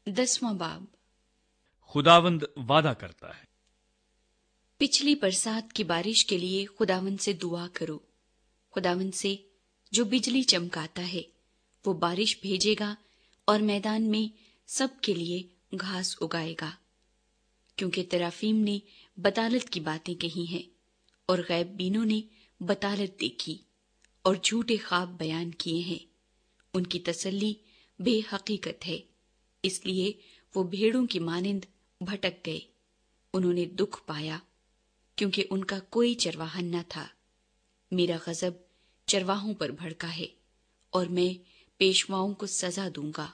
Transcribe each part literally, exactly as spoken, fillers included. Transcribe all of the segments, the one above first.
دسواں باب۔ خداوند وعدہ کرتا ہے۔ پچھلی برسات کی بارش کے لیے خداوند سے دعا کرو۔ خداوند سے جو بجلی چمکاتا ہے وہ بارش بھیجے گا اور میدان میں سب کے لیے گھاس اگائے گا، کیونکہ ترافیم نے بطالت کی باتیں کہی ہیں اور غیب بینوں نے بطالت دیکھی اور جھوٹے خواب بیان کیے ہیں۔ ان کی تسلی بے حقیقت ہے، اس لیے وہ بھیڑوں کی مانند بھٹک گئے۔ انہوں نے دکھ پایا کیونکہ ان کا کوئی چرواہا نہ تھا۔ میرا غضب چرواہوں پر بھڑکا ہے اور میں پیشواؤں کو سزا دوں گا۔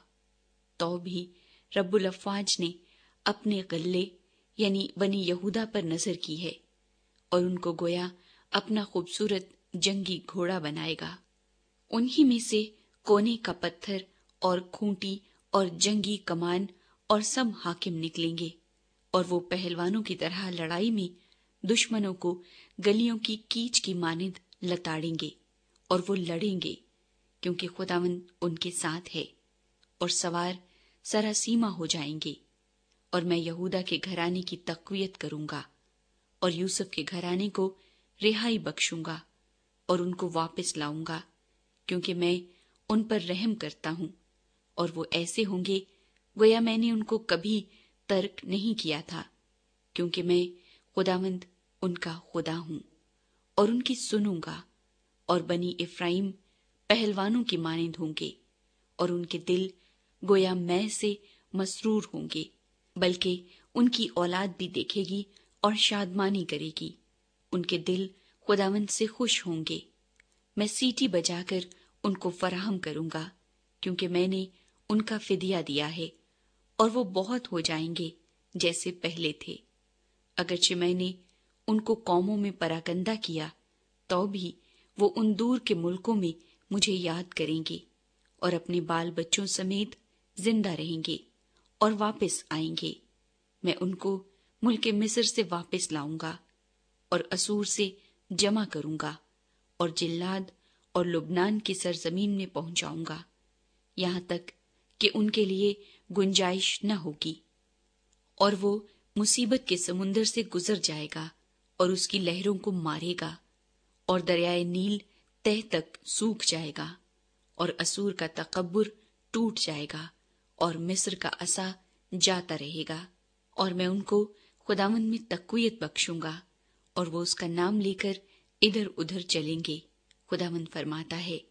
تو بھی رب الافواج نے اپنے غلے یعنی بنی یہودا پر نظر کی ہے اور ان کو گویا اپنا خوبصورت جنگی گھوڑا بنائے گا۔ انہی میں سے کونے کا پتھر اور کھونٹی اور جنگی کمان اور سب حاکم نکلیں گے، اور وہ پہلوانوں کی طرح لڑائی میں دشمنوں کو گلیوں کی کیچ کی مانند لتاڑیں گے، اور وہ لڑیں گے کیونکہ خداوند ان کے ساتھ ہے، اور سوار سراسیما ہو جائیں گے۔ اور میں یہودا کے گھرانے کی تقویت کروں گا اور یوسف کے گھرانے کو رہائی بخشوں گا اور ان کو واپس لاؤں گا، کیونکہ میں ان پر رحم کرتا ہوں، اور وہ ایسے ہوں گے گویا میں نے ان کو کبھی ترک نہیں کیا تھا، کیونکہ میں خداوند ان کا خدا ہوں اور ان کی سنوں گا۔ اور بنی افرائیم پہلوانوں کی مانند ہوں گے اور ان کے دل گویا میں سے مسرور ہوں گے، بلکہ ان کی اولاد بھی دیکھے گی اور شادمانی کرے گی۔ ان کے دل خداوند سے خوش ہوں گے۔ میں سیٹی بجا کر ان کو فراہم کروں گا، کیونکہ میں نے ان کا فدیہ دیا ہے، اور وہ بہت ہو جائیں گے جیسے پہلے تھے۔ اگرچہ میں نے ان کو قوموں میں پراگندہ کیا، تو بھی وہ ان دور کے ملکوں میں مجھے یاد کریں گے اور اپنے بال بچوں سمیت زندہ رہیں گے اور واپس آئیں گے۔ میں ان کو ملک مصر سے واپس لاؤں گا اور اسور سے جمع کروں گا اور جلاد اور لبنان کی سرزمین میں پہنچاؤں گا، یہاں تک کہ ان کے لیے گنجائش نہ ہوگی۔ اور وہ مصیبت کے سمندر سے گزر جائے گا اور اس کی لہروں کو مارے گا، اور دریائے نیل تہ تک سوکھ جائے گا، اور اسور کا تکبر ٹوٹ جائے گا اور مصر کا عصا جاتا رہے گا۔ اور میں ان کو خداوند میں تقویت بخشوں گا، اور وہ اس کا نام لے کر ادھر ادھر چلیں گے۔ خداوند فرماتا ہے،